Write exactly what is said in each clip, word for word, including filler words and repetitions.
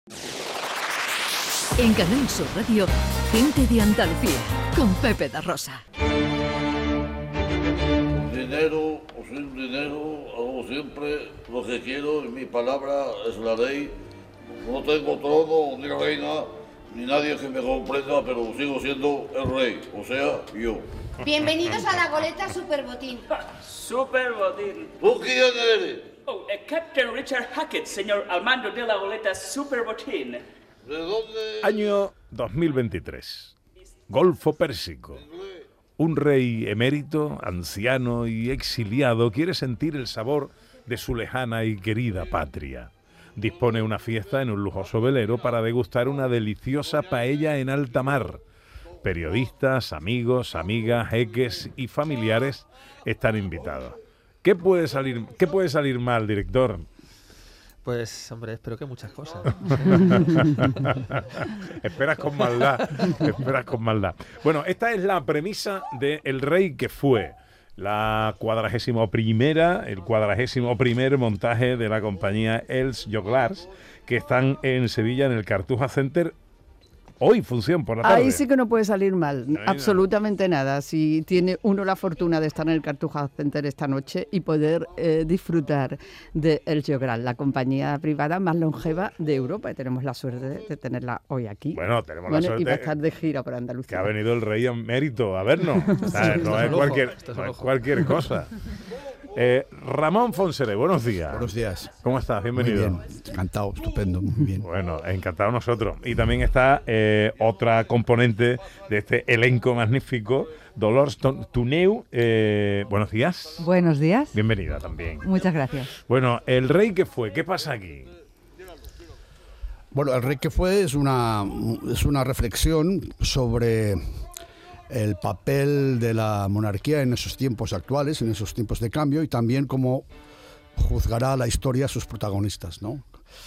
En Canal Sur Radio, Gente de Andalucía, con Pepe da Rosa. Dinero o sin dinero, hago siempre lo que quiero y mi palabra es la ley. No tengo trono ni reina, ni nadie que me comprenda, pero sigo siendo el rey, o sea, yo. Bienvenidos a la goleta Superbotín. Superbotín. ¿Tú quién eres? Oh, eh, Captain Richard Hackett, señor al mando de la goleta Superbotín. ¿De dónde? Año dos mil veintitrés. Golfo Pérsico. Un rey emérito, anciano y exiliado quiere sentir el sabor de su lejana y querida patria. Dispone una fiesta en un lujoso velero para degustar una deliciosa paella en alta mar. Periodistas, amigos, amigas, jeques y familiares están invitados. ¿Qué puede salir, qué puede salir mal, director? Pues, hombre, espero que muchas cosas. Esperas con maldad, esperas con maldad. Bueno, esta es la premisa de El Rey que Fue, la cuadragésimo primera, el cuadragésimo primer montaje de la compañía Els Joglars, que están en Sevilla, en el Cartuja Center. Hoy función por la tarde. Ahí sí que no puede salir mal, no absolutamente nada. Si tiene uno la fortuna de estar en el Cartuja Center esta noche y poder eh, disfrutar de Els Joglars, la compañía privada más longeva de Europa, y tenemos la suerte de tenerla hoy aquí. Bueno, tenemos bueno, la suerte y va a estar de gira por Andalucía. Que ha venido el rey en mérito a vernos. O sea, no es cualquier, no es cualquier cosa. Eh, Ramón Fonseré, buenos días. Buenos días. ¿Cómo estás? Bienvenido. Muy bien, encantado, estupendo, muy bien. Bueno, encantado nosotros. Y también está eh, otra componente de este elenco magnífico, Dolors Tuneu. Eh, buenos días. Buenos días. Bienvenida también. Muchas gracias. Bueno, El Rey que Fue, ¿qué pasa aquí? Bueno, El Rey que Fue es una, es una reflexión sobre el papel de la monarquía en esos tiempos actuales, en esos tiempos de cambio, y también cómo juzgará la historia a sus protagonistas, ¿no?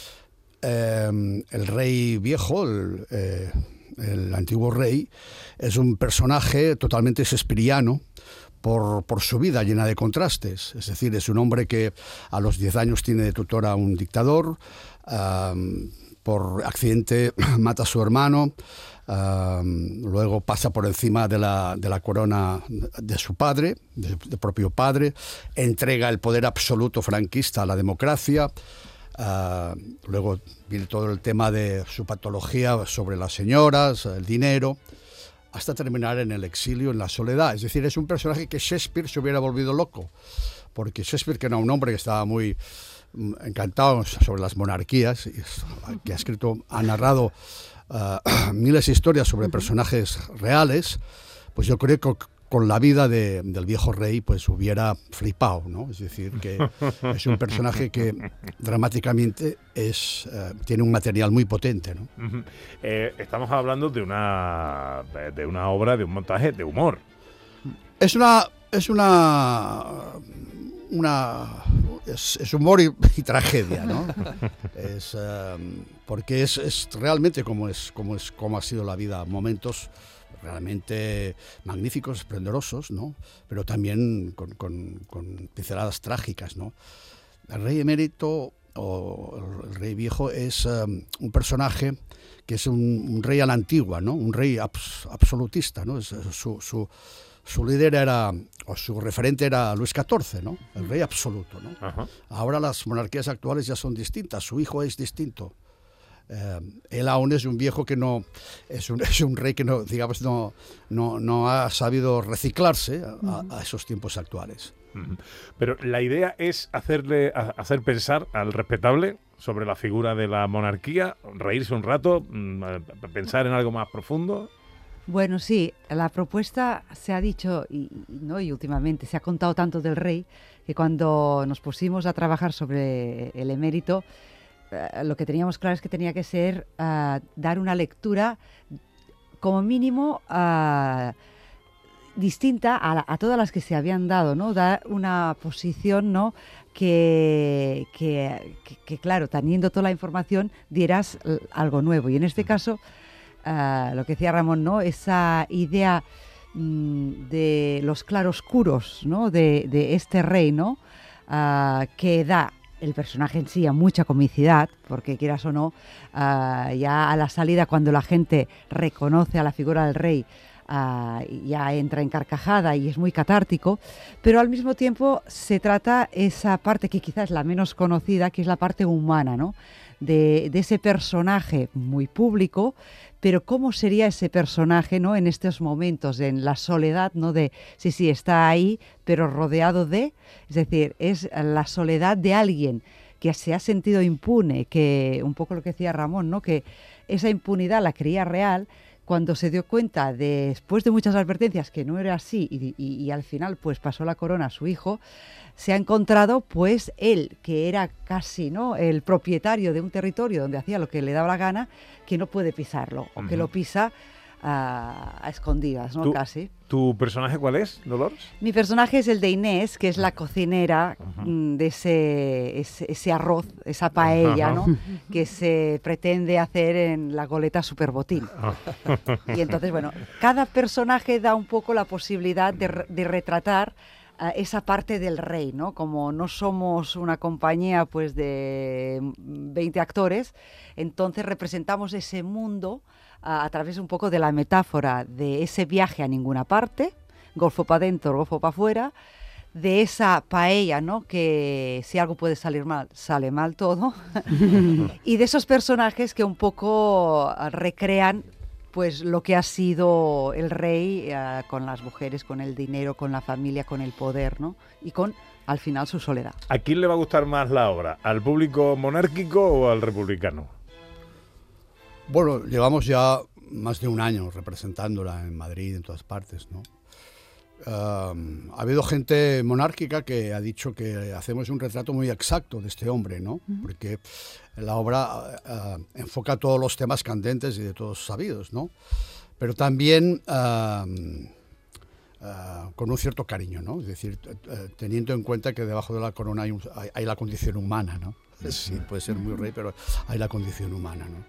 Eh, el rey viejo, el, eh, el antiguo rey, es un personaje totalmente shakespeariano por, por su vida llena de contrastes. Es decir, es un hombre que a los diez años tiene de tutor a un dictador, eh, por accidente mata a su hermano, Uh, luego pasa por encima de la, de la corona de su padre, de, de propio padre, entrega el poder absoluto franquista a la democracia. Uh, luego viene todo el tema de su patología sobre las señoras, el dinero, hasta terminar en el exilio, en la soledad. Es decir, es un personaje que Shakespeare se hubiera volvido loco, porque Shakespeare, que era un hombre que estaba muy encantado sobre las monarquías, que ha escrito, ha narrado Uh, miles de historias sobre personajes reales, pues yo creo que con la vida de, del viejo rey pues hubiera flipado, ¿no? Es decir, que es un personaje que dramáticamente es, uh, tiene un material muy potente, ¿no? Uh-huh. eh, estamos hablando de una, de una obra, de un montaje de humor. Es una... Es una Una, es, es humor y, y tragedia, ¿no? Es, um, porque es, es realmente como, es, como, es, como ha sido la vida, momentos realmente magníficos, esplendorosos, ¿no? Pero también con, con, con pinceladas trágicas, ¿no? El rey emérito o el rey viejo es um, un personaje que es un, un rey a la antigua, ¿no? Un rey abs, absolutista, ¿no? Es, su, su Su líder era, o su referente era Luis catorce, ¿no? El rey absoluto, ¿no? Ajá. Ahora las monarquías actuales ya son distintas, su hijo es distinto. Eh, él aún es un viejo que no, es un, es un rey que no, digamos, no, no, no ha sabido reciclarse a, a esos tiempos actuales. Pero la idea es hacerle, hacer pensar al respetable sobre la figura de la monarquía, reírse un rato, pensar en algo más profundo. Bueno, sí, la propuesta se ha dicho, y, ¿no? y últimamente se ha contado tanto del rey, que cuando nos pusimos a trabajar sobre el emérito, eh, lo que teníamos claro es que tenía que ser uh, dar una lectura como mínimo uh, distinta a, la, a todas las que se habían dado, ¿no? Dar una posición, ¿no? que, que, que, que, claro, teniendo toda la información, dieras algo nuevo. Y en este caso... Uh, lo que decía Ramón, ¿no? Esa idea mm, de los claroscuros, ¿no? de, de este rey, ¿no? Uh, que da el personaje en sí a mucha comicidad, porque quieras o no, uh, ya a la salida, cuando la gente reconoce a la figura del rey, uh, ya entra en carcajada y es muy catártico, pero al mismo tiempo se trata esa parte que quizás es la menos conocida, que es la parte humana, ¿no? De, de ese personaje muy público, pero cómo sería ese personaje, ¿no? En estos momentos, en la soledad, ¿no? De, sí, sí, está ahí, pero rodeado de, es decir, es la soledad de alguien que se ha sentido impune, que un poco lo que decía Ramón, ¿no? Que esa impunidad la creía real, cuando se dio cuenta, de, después de muchas advertencias, que no era así, y, y, y al final pues pasó la corona a su hijo, se ha encontrado pues él, que era casi, ¿no?, el propietario de un territorio donde hacía lo que le daba la gana, que no puede pisarlo, o que lo pisa a, a escondidas, ¿no? ¿Tú, Casi. ¿Tu personaje cuál es, Dolores? Mi personaje es el de Inés, que es la cocinera uh-huh. de ese, ese, ese arroz, esa paella, uh-huh. ¿no?, que se pretende hacer en la goleta Superbotín. Uh-huh. Y entonces, bueno, cada personaje da un poco la posibilidad de, de retratar uh, esa parte del rey, ¿no? Como no somos una compañía pues de veinte actores, entonces representamos ese mundo a, a través un poco de la metáfora de ese viaje a ninguna parte, golfo para adentro, golfo para afuera, de esa paella, ¿no?, que si algo puede salir mal, sale mal todo, y de esos personajes que un poco recrean pues lo que ha sido el rey uh, con las mujeres, con el dinero, con la familia, con el poder, ¿no?, y con, al final, su soledad. ¿A quién le va a gustar más la obra? ¿Al público monárquico o al republicano? Bueno, llevamos ya más de un año representándola en Madrid, en todas partes, ¿no? Uh, ha habido gente monárquica que ha dicho que hacemos un retrato muy exacto de este hombre, ¿no? Uh-huh. Porque la obra uh, enfoca todos los temas candentes y de todos sabidos, ¿no? Pero también uh, uh, con un cierto cariño, ¿no? Es decir, uh, teniendo en cuenta que debajo de la corona hay, un, hay, hay la condición humana, ¿no? Sí, puede ser muy rey, pero hay la condición humana, ¿no?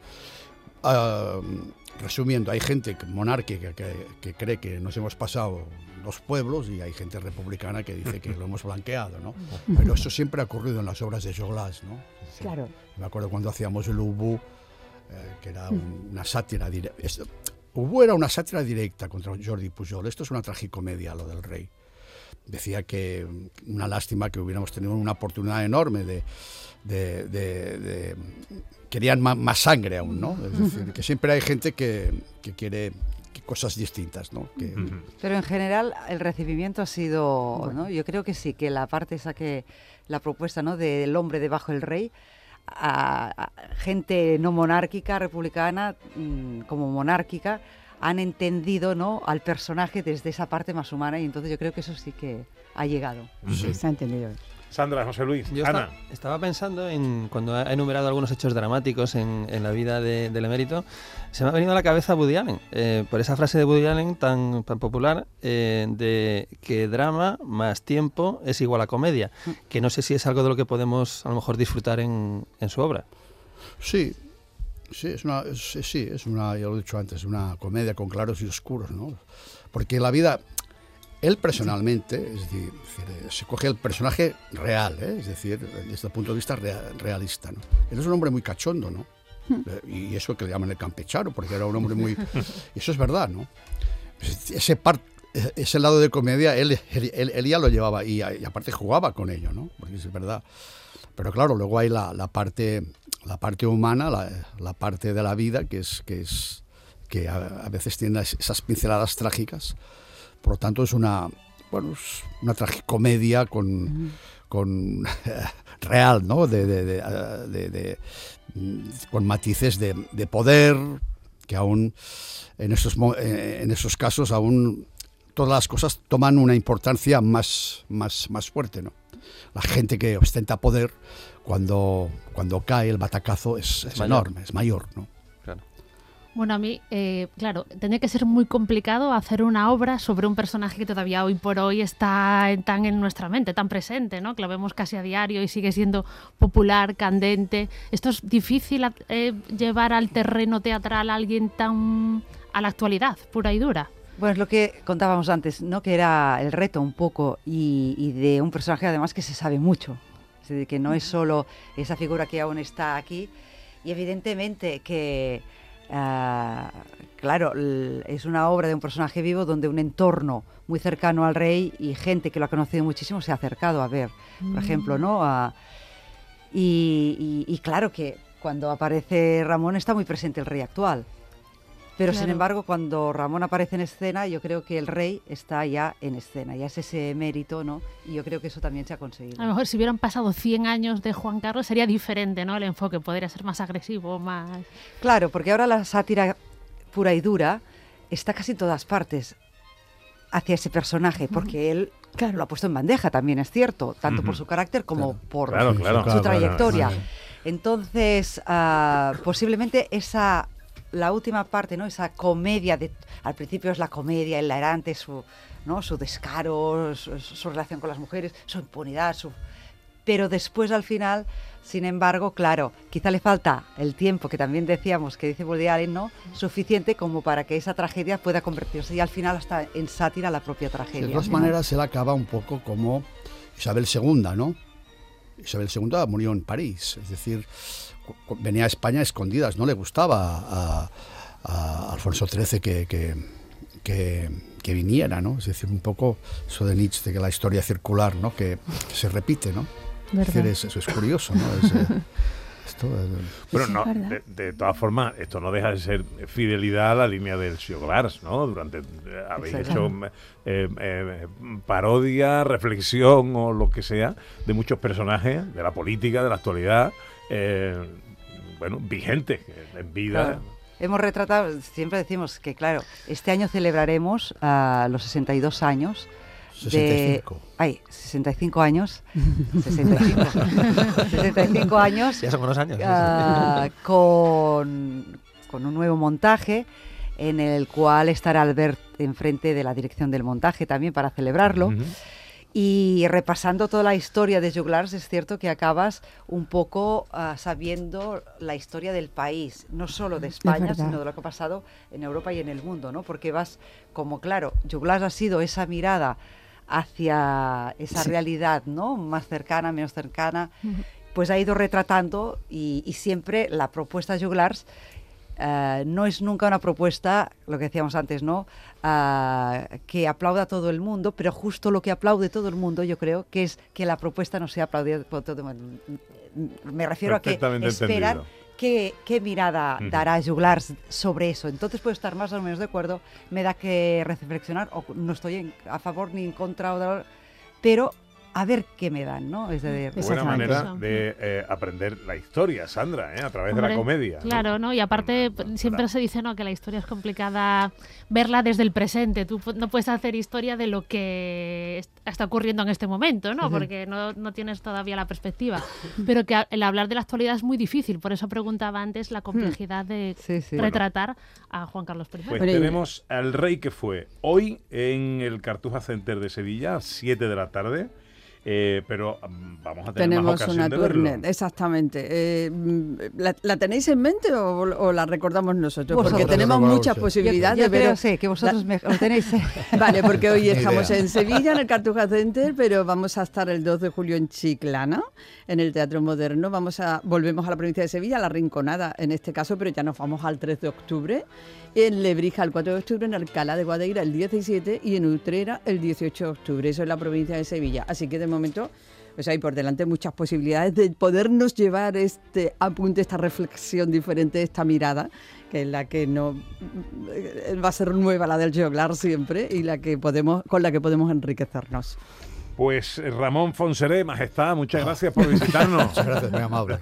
Uh, resumiendo, hay gente monárquica que, que cree que nos hemos pasado los pueblos y hay gente republicana que dice que lo hemos blanqueado, ¿no? Pero eso siempre ha ocurrido en las obras de Joglás, ¿no? Claro. Me acuerdo cuando hacíamos el Ubu, eh, que era un, una sátira directa. Ubu era una sátira directa contra Jordi Pujol. Esto es una tragicomedia, lo del rey. Decía que una lástima que hubiéramos tenido una oportunidad enorme de... de, de, de querían más, más sangre aún, ¿no? Es decir, que siempre hay gente que, que quiere cosas distintas, ¿no? Que... Pero en general el recibimiento ha sido, bueno, ¿no? Yo creo que sí, que la parte esa que, la propuesta, ¿no?, del hombre debajo del rey, a, a gente no monárquica, republicana, mmm, como monárquica, han entendido, ¿no?, al personaje desde esa parte más humana, y entonces yo creo que eso sí que ha llegado. Sí, se ha entendido. Sandra, José Luis, Yo Ana. Estaba, estaba pensando en, cuando ha enumerado algunos hechos dramáticos en, en la vida de, del emérito, se me ha venido a la cabeza Woody Allen, eh, por esa frase de Woody Allen tan, tan popular, eh, de que drama más tiempo es igual a comedia, que no sé si es algo de lo que podemos a lo mejor disfrutar en, en su obra. Sí, sí, es una, es, sí, es una, ya lo he dicho antes, una comedia con claros y oscuros, ¿no? Porque la vida... Él personalmente, es decir, se coge el personaje real, ¿eh? Es decir, desde el punto de vista real, realista, ¿no? Él es un hombre muy cachondo, ¿no? Y eso que le llaman el campechano, porque era un hombre muy... Y eso es verdad, ¿no? Ese, par, ese lado de comedia, él, él, él, él ya lo llevaba y, y aparte jugaba con ello, ¿no? Porque es verdad. Pero claro, luego hay la, la, parte, la parte humana, la, la parte de la vida, que es que, es, que a, a veces tiene esas pinceladas trágicas. Por lo tanto, es una, bueno, es una tragicomedia con, uh-huh. con real, ¿no? De, de, de, de, de, con matices de, de poder, que aún en esos, en esos casos aún todas las cosas toman una importancia más, más, más fuerte, ¿no? La gente que ostenta poder, cuando, cuando cae el batacazo, es, es, es enorme, es mayor, ¿no? Bueno, a mí, eh, claro, tendría que ser muy complicado hacer una obra sobre un personaje que todavía hoy por hoy está tan en nuestra mente, tan presente, ¿no? Que lo vemos casi a diario y sigue siendo popular, candente. Esto es difícil eh, llevar al terreno teatral a alguien tan a la actualidad, pura y dura. Bueno, es lo que contábamos antes, ¿no? Que era el reto un poco y, y de un personaje además que se sabe mucho. Es decir, que no es solo esa figura que aún está aquí. Y evidentemente que, uh, claro, l- es una obra de un personaje vivo donde un entorno muy cercano al rey y gente que lo ha conocido muchísimo se ha acercado a ver, por ejemplo, ¿no? A- y, y- y claro que cuando aparece Ramón está muy presente el rey actual. Pero sin Claro. embargo, cuando Ramón aparece en escena, yo creo que el rey está ya en escena, ya es ese mérito, ¿no? Y yo creo que eso también se ha conseguido. A lo mejor si hubieran pasado cien años de Juan Carlos sería diferente, ¿no? El enfoque podría ser más agresivo, más... Claro, porque ahora la sátira pura y dura está casi en todas partes hacia ese personaje, porque él lo ha puesto en bandeja, también es cierto, tanto por su carácter como por Claro, claro. su Claro, claro, trayectoria. claro. Entonces, ah, posiblemente esa, la última parte, ¿no? Esa comedia, de, al principio es la comedia, el errante, su, ¿no? Su descaro, su, su relación con las mujeres, su impunidad, su... pero después al final, sin embargo, claro, quizá le falta el tiempo, que también decíamos, que dice Woody Allen, ¿no? Suficiente como para que esa tragedia pueda convertirse y al final hasta en sátira la propia tragedia. De todas maneras, él acaba un poco como Isabel segunda, ¿no? Isabel segunda murió en París, es decir, cu- cu- venía a España a escondidas, no le gustaba a, a Alfonso trece que, que, que, que viniera, ¿no? Es decir, un poco eso de Nietzsche, de que la historia circular, ¿no? Que, que se repite, ¿no? Es decir, es- eso es curioso, ¿no? Es, eh, esto, eh, Bueno, no, de, de todas formas, esto no deja de ser fidelidad a la línea del Joglars, ¿no? Durante eh, habéis Exacto. hecho eh, eh, parodia, reflexión o lo que sea de muchos personajes de la política, de la actualidad, eh, bueno, vigentes en vida. Claro. Hemos retratado, siempre decimos que, claro, este año celebraremos ah, los sesenta y dos años. sesenta y cinco. De, ay, sesenta y cinco años. sesenta y cinco. sesenta y cinco años. Ya son unos años. sí, sí. ah, con, con un nuevo montaje en el cual estará Albert enfrente de la dirección del montaje también para celebrarlo. Ujú. Y repasando toda la historia de Joglars, es cierto que acabas un poco ah, sabiendo la historia del país, no solo de España, verdad. sino de lo que ha pasado en Europa y en el mundo, ¿no? Porque vas, como claro, Joglars ha sido esa mirada hacia esa Sí. realidad, ¿no? Más cercana, menos cercana, pues ha ido retratando y, y siempre la propuesta de Joglars eh, no es nunca una propuesta, lo que decíamos antes, ¿no? Ah, que aplauda a todo el mundo, pero justo lo que aplaude todo el mundo, yo creo, que es que la propuesta no sea aplaudida por todo el mundo. Me refiero a que Perfectamente esperan entendido. qué, qué mirada Ujú. dará Joglars sobre eso. Entonces puedo estar más o menos de acuerdo, me da que reflexionar, o no estoy en- a favor ni en contra, o de- pero a ver qué me dan, ¿no? Es decir, Buena Exactamente. manera de eh, aprender la historia, Sandra, ¿eh? A través de la Hombre, comedia. ¿no? Claro, ¿no? Y aparte p- siempre se dice, ¿no? Que la historia es complicada verla desde el presente. Tú pu- no puedes hacer historia de lo que est- está ocurriendo en este momento, ¿no? Porque no, no tienes todavía la perspectiva. Pero que a- el hablar de la actualidad es muy difícil. Por eso preguntaba antes la complejidad de Sí, sí. retratar a Juan Carlos I. Pues Pero y- tenemos al rey que fue hoy en el Cartuja Center de Sevilla, a siete de la tarde. Eh, pero mm, vamos a tener más Tenemos ocasión una de verlo. tournée, exactamente. Eh, mm, ¿la, la tenéis en mente o, o la recordamos nosotros? Porque Vosotros. tenemos Recordamos, muchas sí. posibilidades yo de ver. creo, sí, que vosotros me, lo tenéis. Vale, porque hoy Ni estamos idea. en Sevilla, en el Cartuja Center, pero vamos a estar el dos de julio en Chiclana, en el Teatro Moderno. Vamos a volvemos a la provincia de Sevilla, a La Rinconada en este caso, pero ya nos vamos al tres de octubre, en Lebrija el cuatro de octubre, en Alcalá de Guadaira el diecisiete y en Utrera el dieciocho de octubre. Eso es la provincia de Sevilla. Así que de momento pues hay por delante muchas posibilidades de podernos llevar este apunte, esta reflexión diferente, esta mirada, que es la que no va a ser nueva, la del Joglars siempre, y la que podemos, con la que podemos enriquecernos. Pues eh, Ramón Fonseré, Majestad, muchas gracias por visitarnos. Muchas gracias, muy amable.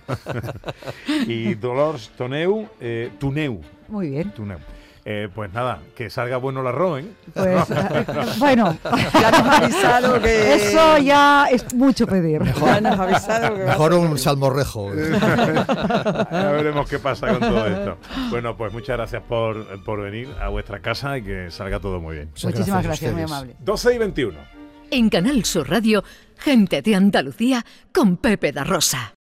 Y Dolors Toneu, eh, Tuneu, Muy bien. Tuneu. Eh, pues nada, que salga bueno el arroz, ¿eh? Pues, eh, bueno, Ya nos ha avisado que... eso ya es mucho pedir. Ya nos ha avisado que va a Mejor ser- un salmorrejo. Ya veremos qué pasa con todo esto. Bueno, pues muchas gracias por, por venir a vuestra casa y que salga todo muy bien. Muchas Muchísimas gracias a gracias, muy ustedes. amable. doce y veintiuno. En Canal Sur Radio, Gente de Andalucía con Pepe da Rosa.